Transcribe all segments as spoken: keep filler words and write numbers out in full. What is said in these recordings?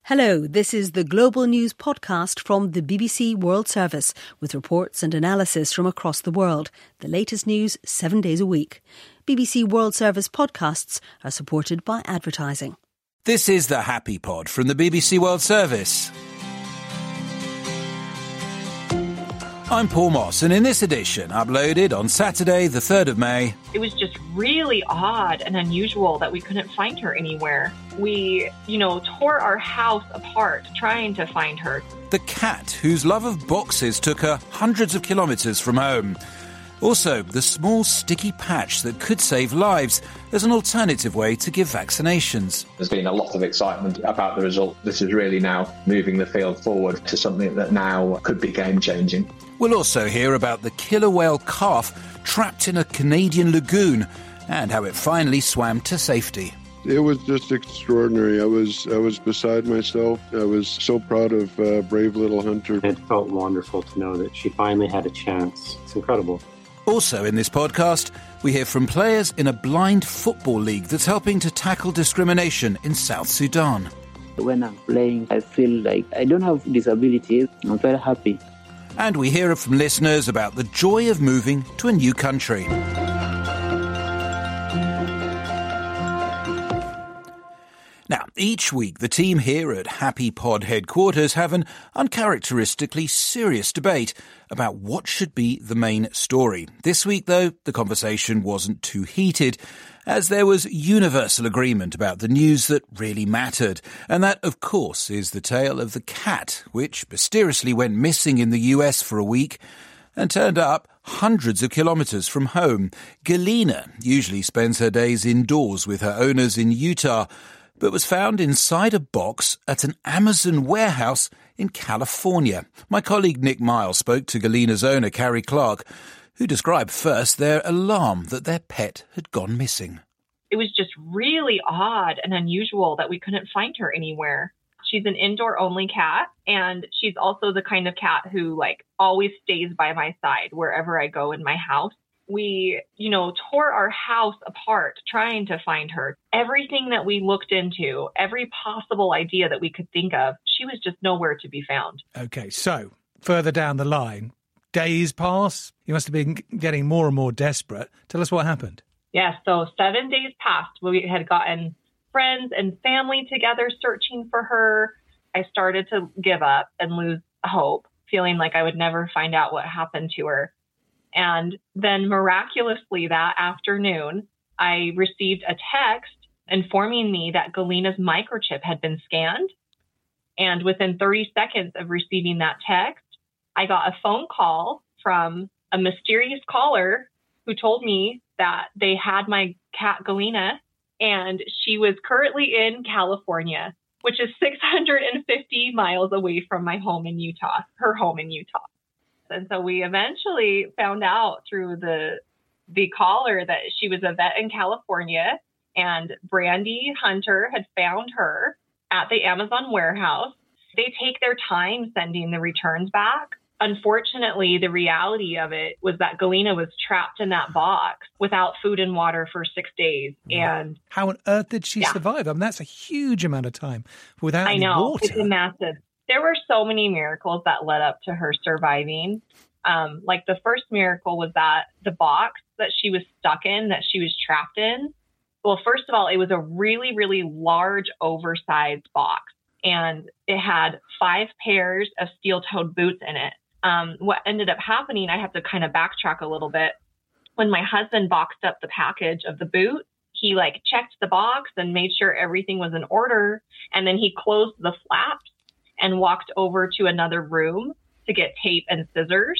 Hello, this is the Global News podcast from the B B C World Service with reports and analysis from across the world. The latest news seven days a week. B B C World Service podcasts are supported by advertising. This is the Happy Pod from the B B C World Service. I'm Paul Moss, and in this edition, uploaded on Saturday, the third of May... It was just really odd and unusual that we couldn't find her anywhere. We, you know, tore our house apart trying to find her. The cat whose love of boxes took her hundreds of kilometres from home. Also, the small sticky patch that could save lives as an alternative way to give vaccinations. There's been a lot of excitement about the result. This is really now moving the field forward to something that now could be game-changing. We'll also hear about the killer whale calf trapped in a Canadian lagoon and how it finally swam to safety. It was just extraordinary. I was I was beside myself. I was so proud of uh, brave little Hunter. It felt wonderful to know that she finally had a chance. It's incredible. Also in this podcast, we hear from players in a blind football league that's helping to tackle discrimination in South Sudan. When I'm playing, I feel like I don't have disability. I'm very happy. And we hear from listeners about the joy of moving to a new country. Now, each week, the team here at Happy Pod headquarters have an uncharacteristically serious debate about what should be the main story. This week, though, the conversation wasn't too heated, as there was universal agreement about the news that really mattered. And that, of course, is the tale of the cat, which mysteriously went missing in the U S for a week and turned up hundreds of kilometres from home. Galina usually spends her days indoors with her owners in Utah, but was found inside a box at an Amazon warehouse in California. My colleague Nick Miles spoke to Galina's owner, Carrie Clark, who described first their alarm that their pet had gone missing. It was just really odd and unusual that we couldn't find her anywhere. She's an indoor-only cat, and she's also the kind of cat who, like, always stays by my side wherever I go in my house. We, you know, tore our house apart trying to find her. Everything that we looked into, every possible idea that we could think of, she was just nowhere to be found. Okay, so further down the line, days pass. You must have been getting more and more desperate. Tell us what happened. Yeah, so seven days passed. We had gotten friends and family together searching for her. I started to give up and lose hope, feeling like I would never find out what happened to her. And then miraculously that afternoon, I received a text informing me that Galina's microchip had been scanned. And within thirty seconds of receiving that text, I got a phone call from a mysterious caller who told me that they had my cat Galina, and she was currently in California, which is six hundred fifty miles away from my home in Utah, her home in Utah. And so we eventually found out through the the caller that she was a vet in California, and Brandy Hunter had found her at the Amazon warehouse. They take their time sending the returns back. Unfortunately, the reality of it was that Galina was trapped in that box without food and water for six days. And how on earth did she yeah. survive? I mean, that's a huge amount of time without I any know, water. It's massive. There were so many miracles that led up to her surviving. Um, like the first miracle was that the box that she was stuck in, that she was trapped in. Well, first of all, it was a really, really large, oversized box, and it had five pairs of steel-toed boots in it. Um, what ended up happening, I have to kind of backtrack a little bit. When my husband boxed up the package of the boot, he like checked the box and made sure everything was in order. And then he closed the flaps and walked over to another room to get tape and scissors.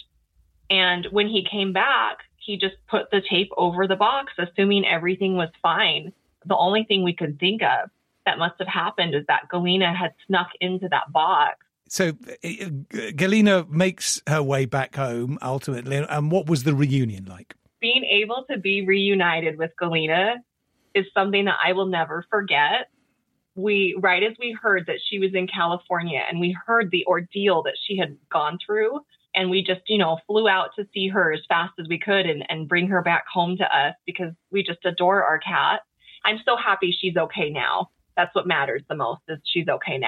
And when he came back, he just put the tape over the box, assuming everything was fine. The only thing we could think of that must have happened is that Galina had snuck into that box. So uh, Galina makes her way back home ultimately. And what was the reunion like? Being able to be reunited with Galina is something that I will never forget. We, right as we heard that she was in California and we heard the ordeal that she had gone through, and we just, you know, flew out to see her as fast as we could and, and bring her back home to us because we just adore our cat. I'm so happy she's okay now. That's what matters the most, is she's okay now.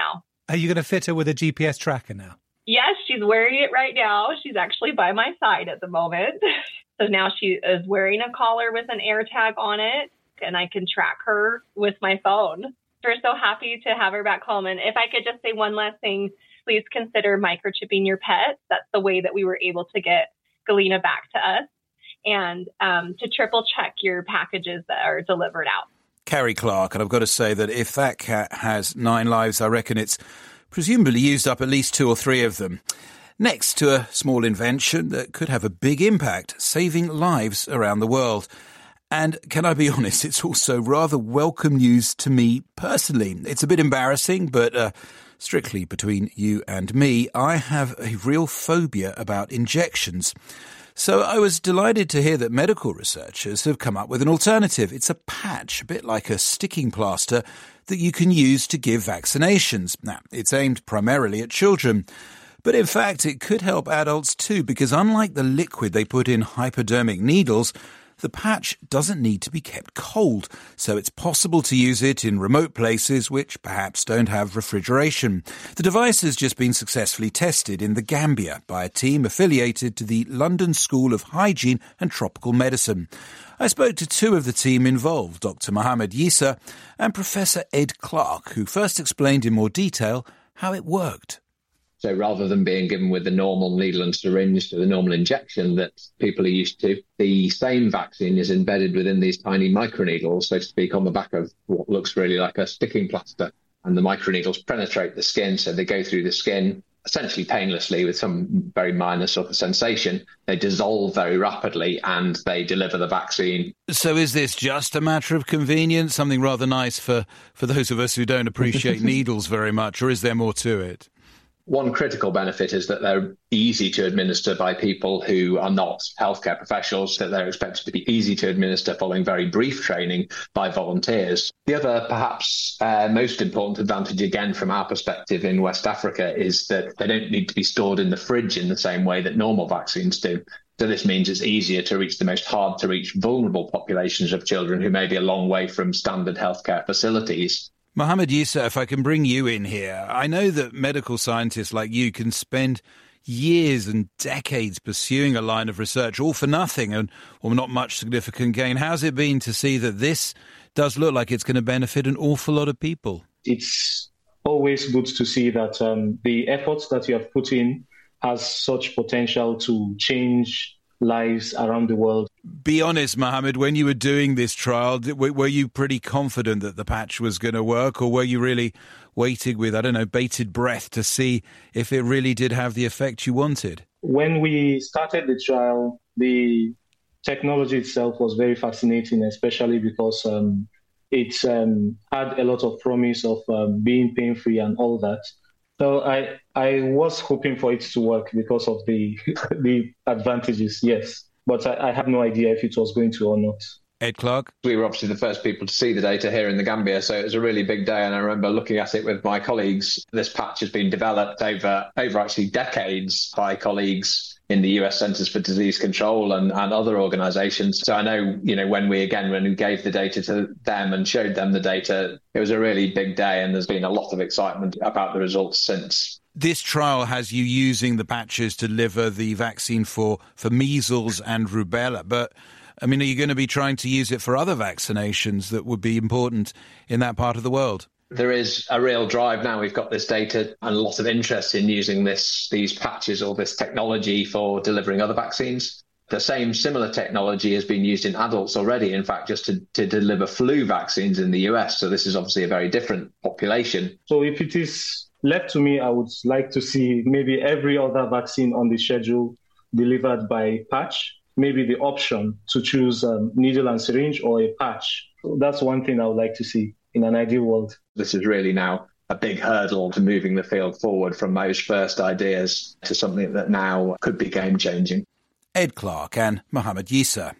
Are you going to fit her with a G P S tracker now? Yes, she's wearing it right now. She's actually by my side at the moment. So now she is wearing a collar with an AirTag on it, and I can track her with my phone. We're so happy to have her back home. And if I could just say one last thing, please consider microchipping your pets. That's the way that we were able to get Galina back to us. And um, to triple check your packages that are delivered out. Carrie Clark, and I've got to say that if that cat has nine lives, I reckon it's presumably used up at least two or three of them. Next to a small invention that could have a big impact, saving lives around the world. And can I be honest, it's also rather welcome news to me personally. It's a bit embarrassing, but uh, strictly between you and me, I have a real phobia about injections. So I was delighted to hear that medical researchers have come up with an alternative. It's a patch, a bit like a sticking plaster, that you can use to give vaccinations. Now, it's aimed primarily at children. But in fact, it could help adults too, because unlike the liquid they put in hypodermic needles, the patch doesn't need to be kept cold, so it's possible to use it in remote places which perhaps don't have refrigeration. The device has just been successfully tested in the Gambia by a team affiliated to the London School of Hygiene and Tropical Medicine. I spoke to two of the team involved, Doctor Mohammed Yissa and Professor Ed Clark, who first explained in more detail how it worked. So rather than being given with the normal needle and syringe to the normal injection that people are used to, the same vaccine is embedded within these tiny microneedles, so to speak, on the back of what looks really like a sticking plaster. And the microneedles penetrate the skin, so they go through the skin essentially painlessly with some very minor sort of sensation. They dissolve very rapidly and they deliver the vaccine. So is this just a matter of convenience, something rather nice for, for those of us who don't appreciate needles very much, or is there more to it? One critical benefit is that they're easy to administer by people who are not healthcare professionals, that they're expected to be easy to administer following very brief training by volunteers. The other, perhaps uh, most important advantage, again, from our perspective in West Africa, is that they don't need to be stored in the fridge in the same way that normal vaccines do. So this means it's easier to reach the most hard-to-reach vulnerable populations of children who may be a long way from standard healthcare facilities. Mohammed Yissa, if I can bring you in here, I know that medical scientists like you can spend years and decades pursuing a line of research, all for nothing and or not much significant gain. How's it been to see that this does look like it's going to benefit an awful lot of people? It's always good to see that um, the efforts that you have put in has such potential to change lives around the world. Be honest, Mohammed, when you were doing this trial, were you pretty confident that the patch was going to work, or were you really waiting with, I don't know, bated breath to see if it really did have the effect you wanted? When we started the trial, the technology itself was very fascinating, especially because um, it um, had a lot of promise of um, being pain-free and all that. So I I was hoping for it to work because of the the advantages, yes. But I, I have no idea if it was going to or not. Ed Clark? We were obviously the first people to see the data here in the Gambia, so it was a really big day. And I remember looking at it with my colleagues. This patch has been developed over, over actually decades by colleagues in the U S Centers for Disease Control and, and other organizations. So I know, you know, when we, again, when we gave the data to them and showed them the data, it was a really big day, and there's been a lot of excitement about the results since. This trial has you using the patches to deliver the vaccine for, for measles and rubella, but I mean, are you going to be trying to use it for other vaccinations that would be important in that part of the world? There is a real drive now. We've got this data and a lot of interest in using this, these patches or this technology for delivering other vaccines. The same similar technology has been used in adults already, in fact, just to, to deliver flu vaccines in the U S. So this is obviously a very different population. So if it is left to me, I would like to see maybe every other vaccine on the schedule delivered by patch, maybe the option to choose um, needle and syringe or a patch. So that's one thing I would like to see in an ideal world. This is really now a big hurdle to moving the field forward from those first ideas to something that now could be game-changing. Ed Clark and Mohammed Yissa.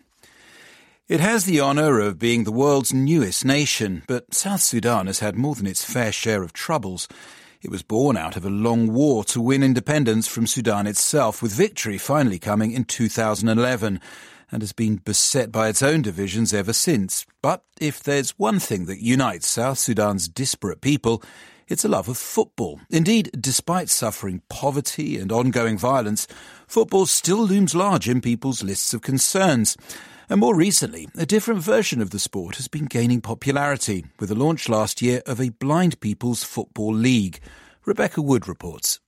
It has the honour of being the world's newest nation, but South Sudan has had more than its fair share of troubles. It was born out of a long war to win independence from Sudan itself, with victory finally coming in two thousand eleven, and has been beset by its own divisions ever since. But if there's one thing that unites South Sudan's disparate people, It's a love of football. Indeed, despite suffering poverty and ongoing violence, football still looms large in people's lists of concerns. And more recently, a different version of the sport has been gaining popularity, with the launch last year of a Blind People's Football League. Rebecca Wood reports.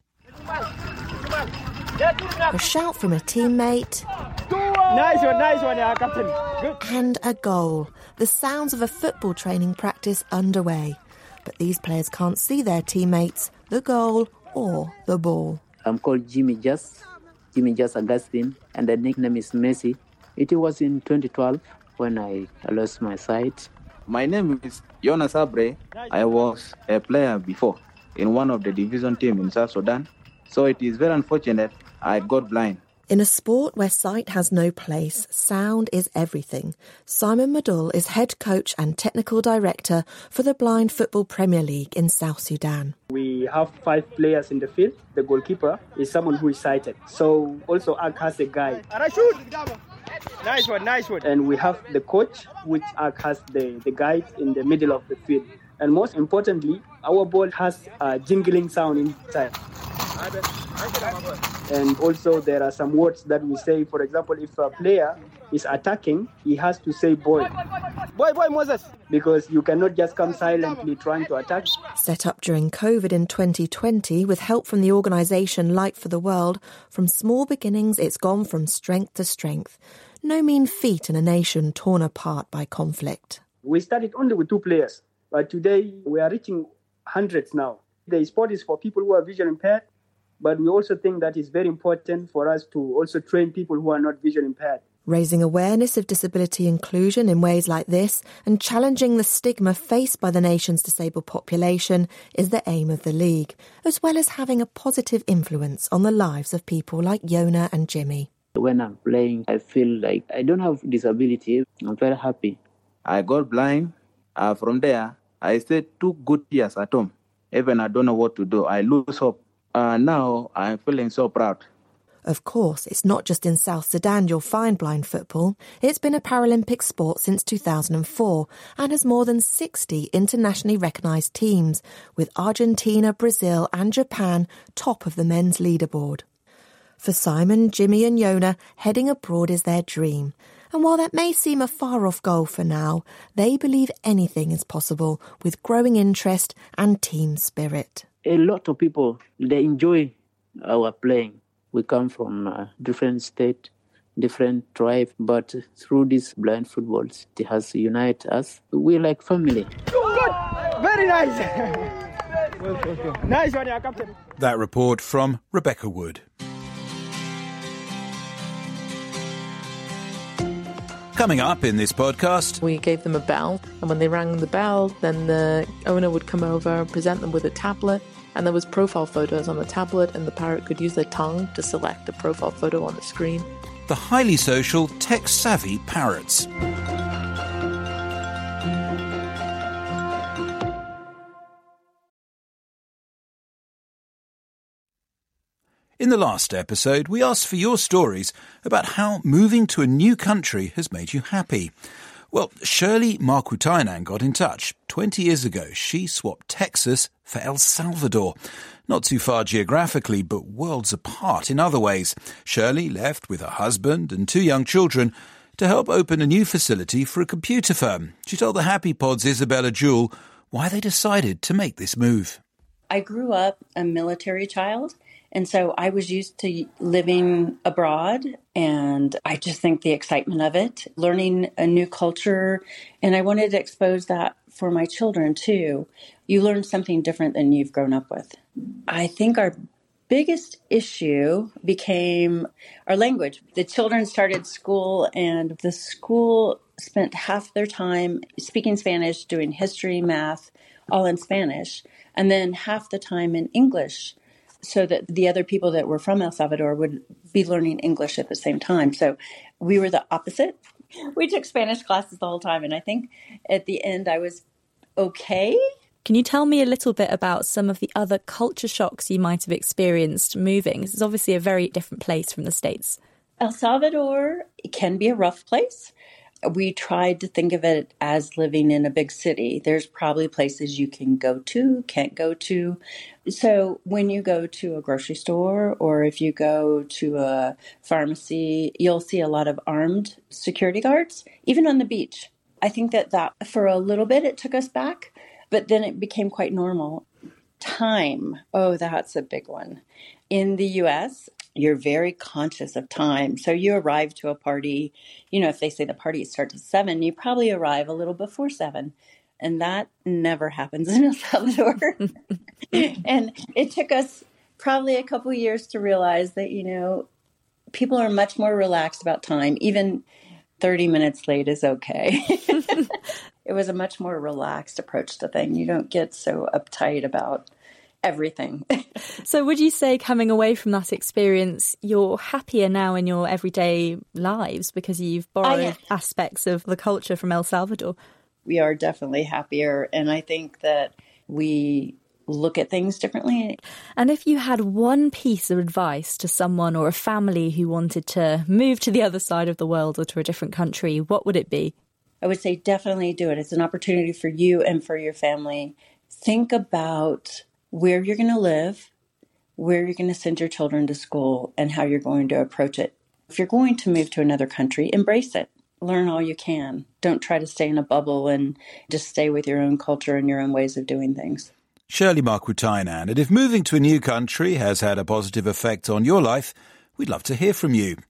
A shout from a teammate. Nice one, nice one, yeah, Captain. Good. And a goal. The sounds of a football training practice underway. But these players can't see their teammates, the goal or the ball. I'm called Jimmy Just, Jimmy Just Augustine, and the nickname is Messi. It was in twenty twelve when I lost my sight. My name is Jonas Abre. I was a player before in one of the division teams in South Sudan. So it is very unfortunate I got blind. In a sport where sight has no place, sound is everything. Simon Madul is head coach and technical director for the Blind Football Premier League in South Sudan. We have five players in the field. The goalkeeper is someone who is sighted. So also acts as a guide. Nice one, nice one. And we have the coach, which acts as the, the guide in the middle of the field. And most importantly, our ball has a jingling sound inside. And also there are some words that we say. For example, if a player is attacking, he has to say boy. Boy, boy, Moses. Because you cannot just come silently trying to attack. Set up during COVID in twenty twenty with help from the organisation Light for the World, from small beginnings it's gone from strength to strength. No mean feat in a nation torn apart by conflict. We started only with two players, but today we are reaching hundreds now. The sport is for people who are vision impaired, but we also think that it's very important for us to also train people who are not vision impaired. Raising awareness of disability inclusion in ways like this and challenging the stigma faced by the nation's disabled population is the aim of the League, as well as having a positive influence on the lives of people like Yona and Jimmy. When I'm playing, I feel like I don't have disability. I'm very happy. I got blind. Uh, from there, I stayed two good years at home. Even I don't know what to do. I lose hope. Uh, now I'm feeling so proud. Of course, it's not just in South Sudan you'll find blind football. It's been a Paralympic sport since two thousand four and has more than sixty internationally recognised teams, with Argentina, Brazil and Japan top of the men's leaderboard. For Simon, Jimmy and Yona, heading abroad is their dream. And while that may seem a far-off goal for now, they believe anything is possible with growing interest and team spirit. A lot of people, they enjoy our playing. We come from a different state, different tribe, but through this blind football, it has united us. We're like family. Good. Very nice. Nice one, yeah, Captain. That report from Rebecca Wood. Coming up in this podcast, we gave them a bell, and when they rang the bell, then the owner would come over, present them with a tablet, and there was profile photos on the tablet, and the parrot could use their tongue to select the profile photo on the screen. The highly social, tech-savvy parrots. In the last episode, we asked for your stories about how moving to a new country has made you happy. Well, Shirley Markutainan got in touch. Twenty years ago, she swapped Texas for El Salvador. Not too far geographically, but worlds apart in other ways. Shirley left with her husband and two young children to help open a new facility for a computer firm. She told the Happy Pod's Isabella Jewell why they decided to make this move. I grew up a military child. And so I was used to living abroad, and I just think the excitement of it, learning a new culture, and I wanted to expose that for my children too. You learn something different than you've grown up with. I think our biggest issue became our language. The children started school, and the school spent half their time speaking Spanish, doing history, math, all in Spanish, and then half the time in English, so that the other people that were from El Salvador would be learning English at the same time. So we were the opposite. We took Spanish classes the whole time, and I think at the end I was okay. Can you tell me a little bit about some of the other culture shocks you might have experienced moving? This is obviously a very different place from the States. El Salvador can be a rough place. We tried to think of it as living in a big city. There's probably places you can go to, can't go to. So when you go to a grocery store or if you go to a pharmacy, you'll see a lot of armed security guards, even on the beach. I think that, that for a little bit it took us back, but then it became quite normal. Time. Oh, that's a big one. In the U S, you're very conscious of time. So you arrive to a party, you know, if they say the party starts at seven, you probably arrive a little before seven. And that never happens in El Salvador. And it took us probably a couple of years to realize that, you know, people are much more relaxed about time. Even thirty minutes late is okay. It was a much more relaxed approach to things. You don't get so uptight about everything. So would you say coming away from that experience, you're happier now in your everyday lives because you've borrowed I, aspects of the culture from El Salvador? We are definitely happier. And I think that we look at things differently. And if you had one piece of advice to someone or a family who wanted to move to the other side of the world or to a different country, what would it be? I would say definitely do it. It's an opportunity for you and for your family. Think about where you're going to live, where you're going to send your children to school, and how you're going to approach it. If you're going to move to another country, embrace it. Learn all you can. Don't try to stay in a bubble and just stay with your own culture and your own ways of doing things. Shirley Marquitainen, and if moving to a new country has had a positive effect on your life, we'd love to hear from you.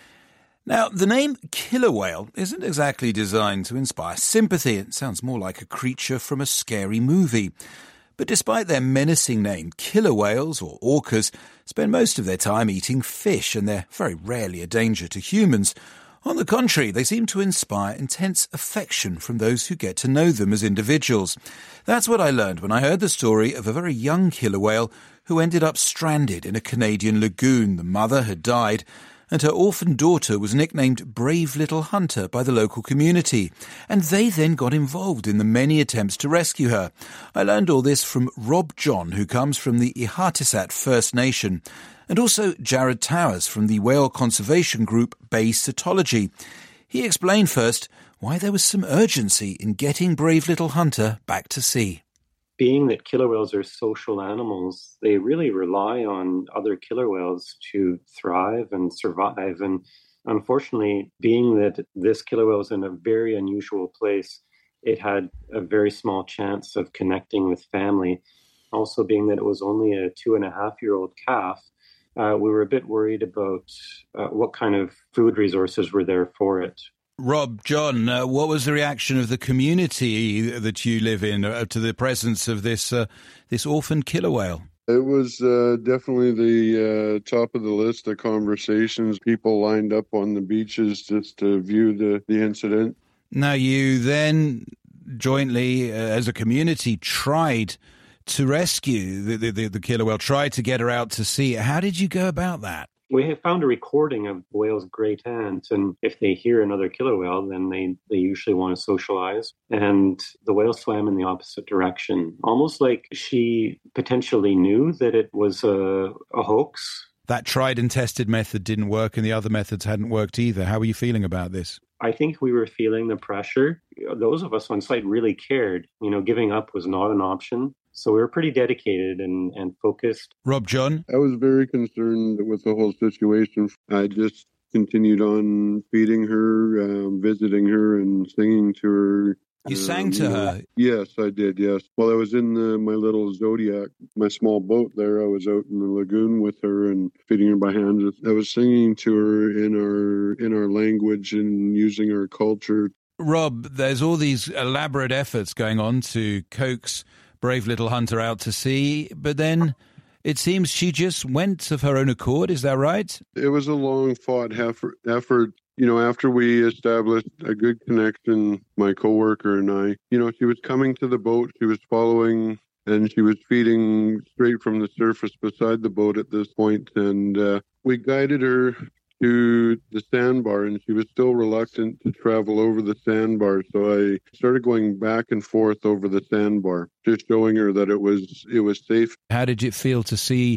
Now, the name killer whale isn't exactly designed to inspire sympathy. It sounds more like a creature from a scary movie. But despite their menacing name, killer whales, or orcas, spend most of their time eating fish, and they're very rarely a danger to humans. On the contrary, they seem to inspire intense affection from those who get to know them as individuals. That's what I learned when I heard the story of a very young killer whale who ended up stranded in a Canadian lagoon. The mother had died, and her orphan daughter was nicknamed Brave Little Hunter by the local community, and they then got involved in the many attempts to rescue her. I learned all this from Rob John, who comes from the Ihatisat First Nation, and also Jared Towers from the whale conservation group Bay Cetology. He explained first why there was some urgency in getting Brave Little Hunter back to sea. Being that killer whales are social animals, they really rely on other killer whales to thrive and survive. And unfortunately, being that this killer whale is in a very unusual place, it had a very small chance of connecting with family. Also, being that it was only a two and a half year old calf, uh, we were a bit worried about uh, what kind of food resources were there for it. Rob, John, uh, what was the reaction of the community that you live in uh, to the presence of this uh, this orphan killer whale? It was uh, definitely the uh, top of the list of conversations. People lined up on the beaches just to view the, the incident. Now, you then jointly, uh, as a community, tried to rescue the, the, the killer whale, tried to get her out to sea. How did you go about that? We have found a recording of the whale's great aunt, and if they hear another killer whale, then they, they usually want to socialize. And the whale swam in the opposite direction, almost like she potentially knew that it was a, a hoax. That tried and tested method didn't work, and the other methods hadn't worked either. How were you feeling about this? I think we were feeling the pressure. Those of us on site really cared. You know, giving up was not an option. So we were pretty dedicated and, and focused. Rob John? I was very concerned with the whole situation. I just continued on feeding her, um, visiting her, and singing to her. You um, sang to her? Yes, I did, yes. While I was in the, my little Zodiac, my small boat there, I was out in the lagoon with her and feeding her by hand. I was singing to her in our in our language and using our culture. Rob, there's all these elaborate efforts going on to coax Brave Little Hunter out to sea, but then it seems she just went of her own accord. Is that right? It was a long-fought effort. effort. You know, after we established a good connection, my coworker and I, you know, she was coming to the boat, she was following, and she was feeding straight from the surface beside the boat at this point, and uh, we guided her to the sandbar, and she was still reluctant to travel over the sandbar. So I started going back and forth over the sandbar, just showing her that it was it was safe. How did it feel to see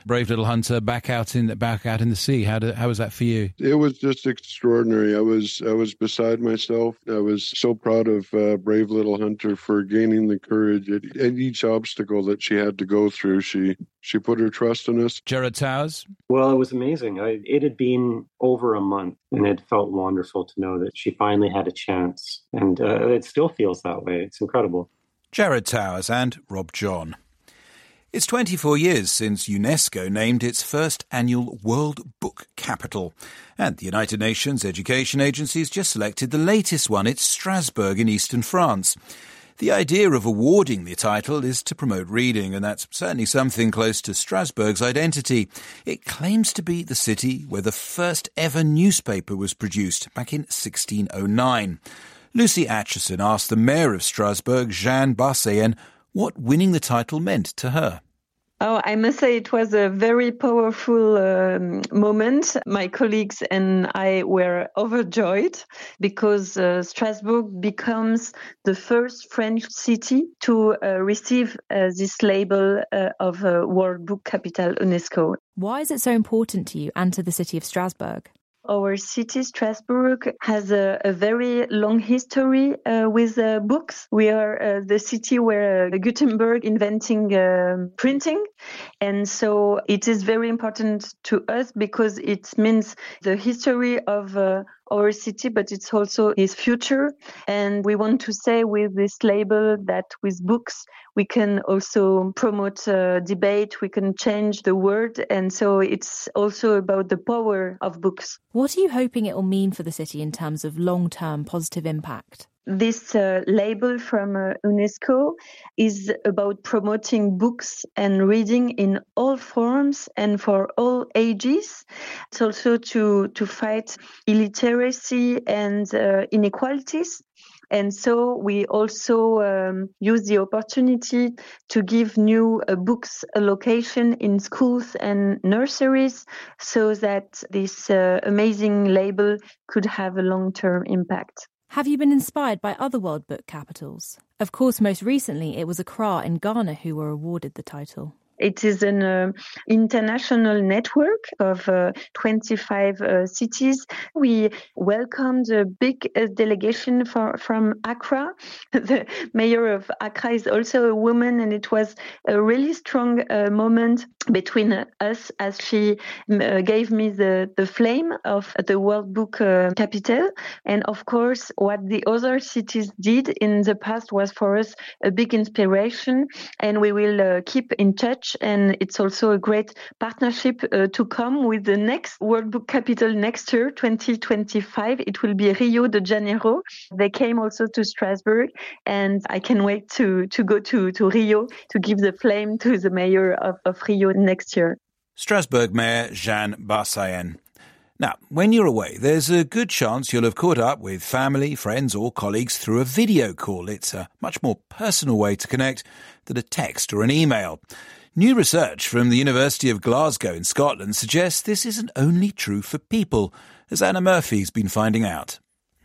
Brave Little Hunter back out in back out in the sea. How did, how was that for you? It was just extraordinary. I was I was beside myself. I was so proud of uh, Brave Little Hunter for gaining the courage at, at each obstacle that she had to go through. She she put her trust in us. Jared Towers? Well, it was amazing. I, it had been over a month, and it felt wonderful to know that she finally had a chance. And uh, it still feels that way. It's incredible. Jared Towers and Rob John. It's twenty-four years since UNESCO named its first annual World Book Capital. And the United Nations Education Agency has just selected the latest one. It's Strasbourg in eastern France. The idea of awarding the title is to promote reading, and that's certainly something close to Strasbourg's identity. It claims to be the city where the first ever newspaper was produced back in sixteen oh nine. Lucy Atchison asked the mayor of Strasbourg, Jeanne Barseyen, what winning the title meant to her. Oh, I must say it was a very powerful um, moment. My colleagues and I were overjoyed because uh, Strasbourg becomes the first French city to uh, receive uh, this label uh, of uh, World Book Capital UNESCO. Why is it so important to you and to the city of Strasbourg? Our city, Strasbourg, has a, a very long history uh, with uh, books. We are uh, the city where uh, Gutenberg inventing uh, printing. And so it is very important to us because it means the history of uh, our city, but it's also its future. And we want to say with this label that with books, we can also promote uh, debate, we can change the world. And so it's also about the power of books. What are you hoping it will mean for the city in terms of long-term positive impact? This uh, label from uh, UNESCO is about promoting books and reading in all forms and for all ages. It's also to, to fight illiteracy and uh, inequalities. And so we also um, use the opportunity to give new uh, books a location in schools and nurseries so that this uh, amazing label could have a long-term impact. Have you been inspired by other World Book Capitals? Of course, most recently it was Accra in Ghana who were awarded the title. It is an uh, international network of uh, twenty-five uh, cities. We welcomed a big uh, delegation for, from Accra. The mayor of Accra is also a woman, and it was a really strong uh, moment between uh, us as she uh, gave me the, the flame of the World Book uh, Capital. And of course, what the other cities did in the past was for us a big inspiration, and we will uh, keep in touch. And it's also a great partnership uh, to come with the next World Book Capital next year, twenty twenty-five. It will be Rio de Janeiro. They came also to Strasbourg, and I can wait to, to go to, to Rio to give the flame to the mayor of, of Rio next year. Strasbourg Mayor Jeanne Barseyen. Now, when you're away, there's a good chance you'll have caught up with family, friends or colleagues through a video call. It's a much more personal way to connect than a text or an email. New research from the University of Glasgow in Scotland suggests this isn't only true for people, as Anna Murphy's been finding out.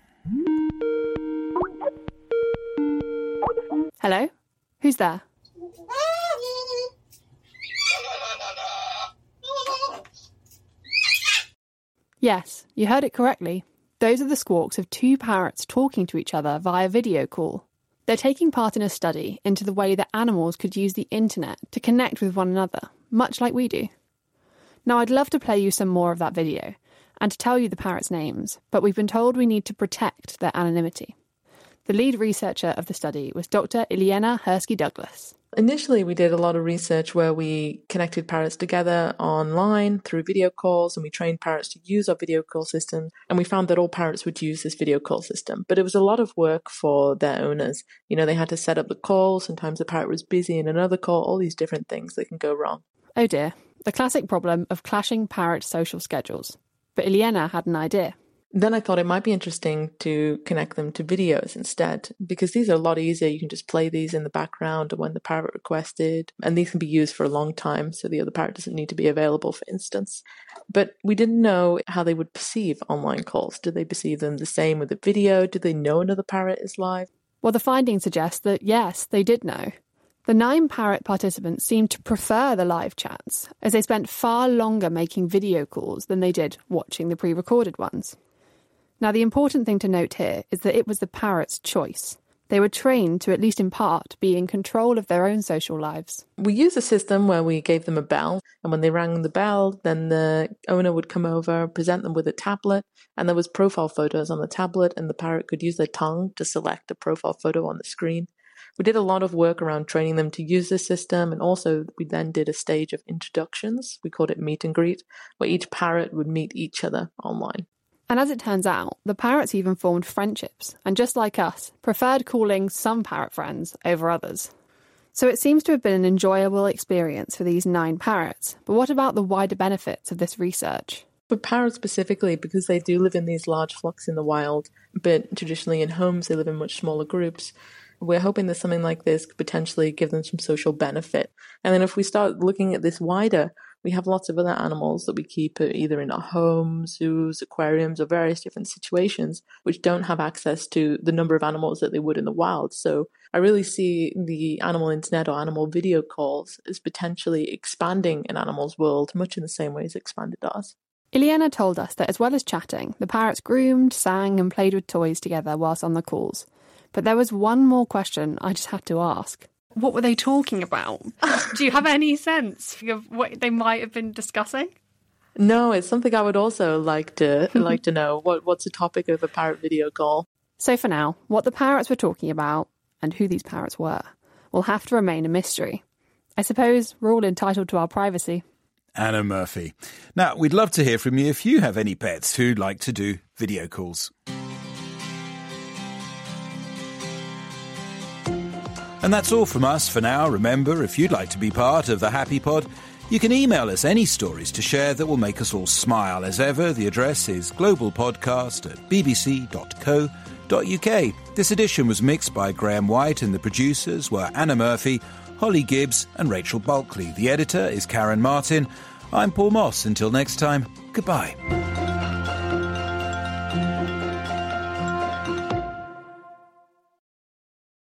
Hello? Who's there? Yes, you heard it correctly. Those are the squawks of two parrots talking to each other via video call. They're taking part in a study into the way that animals could use the internet to connect with one another, much like we do. Now, I'd love to play you some more of that video and to tell you the parrots' names, but we've been told we need to protect their anonymity. The lead researcher of the study was Doctor Iliana Hersky-Douglas. Initially, we did a lot of research where we connected parrots together online through video calls, and we trained parrots to use our video call system. And we found that all parrots would use this video call system. But it was a lot of work for their owners. You know, they had to set up the call. Sometimes the parrot was busy in another call, all these different things that can go wrong. Oh dear, the classic problem of clashing parrot social schedules. But Iliana had an idea. Then I thought it might be interesting to connect them to videos instead, because these are a lot easier. You can just play these in the background when the parrot requested, and these can be used for a long time, so the other parrot doesn't need to be available, for instance. But we didn't know how they would perceive online calls. Did they perceive them the same with a video? Did they know another parrot is live? Well, the findings suggest that yes, they did know. The nine parrot participants seemed to prefer the live chats, as they spent far longer making video calls than they did watching the pre-recorded ones. Now, the important thing to note here is that it was the parrots' choice. They were trained to, at least in part, be in control of their own social lives. We used a system where we gave them a bell, and when they rang the bell, then the owner would come over, present them with a tablet, and there was profile photos on the tablet, and the parrot could use their tongue to select a profile photo on the screen. We did a lot of work around training them to use this system, and also we then did a stage of introductions. We called it meet and greet, where each parrot would meet each other online. And as it turns out, the parrots even formed friendships, and just like us, preferred calling some parrot friends over others. So it seems to have been an enjoyable experience for these nine parrots. But what about the wider benefits of this research? For parrots specifically, because they do live in these large flocks in the wild, but traditionally in homes they live in much smaller groups, we're hoping that something like this could potentially give them some social benefit. And then if we start looking at this wider, we have lots of other animals that we keep either in our homes, zoos, aquariums, or various different situations, which don't have access to the number of animals that they would in the wild. So I really see the animal internet or animal video calls as potentially expanding an animal's world, much in the same way as expanded ours. Ileana told us that as well as chatting, the parrots groomed, sang, and played with toys together whilst on the calls. But there was one more question I just had to ask. What were they talking about? Do you have any sense of what they might have been discussing? No, it's something I would also like to like to know. What what's the topic of a parrot video call? So for now, what the parrots were talking about and who these parrots were will have to remain a mystery. I suppose we're all entitled to our privacy. Anna Murphy. Now, we'd love to hear from you if you have any pets who'd like to do video calls. And that's all from us for now. Remember, if you'd like to be part of the Happy Pod, you can email us any stories to share that will make us all smile. As ever, the address is globalpodcast at bbc dot co dot uk. This edition was mixed by Graham White, and the producers were Anna Murphy, Holly Gibbs and Rachel Bulkley. The editor is Karen Martin. I'm Paul Moss. Until next time, goodbye.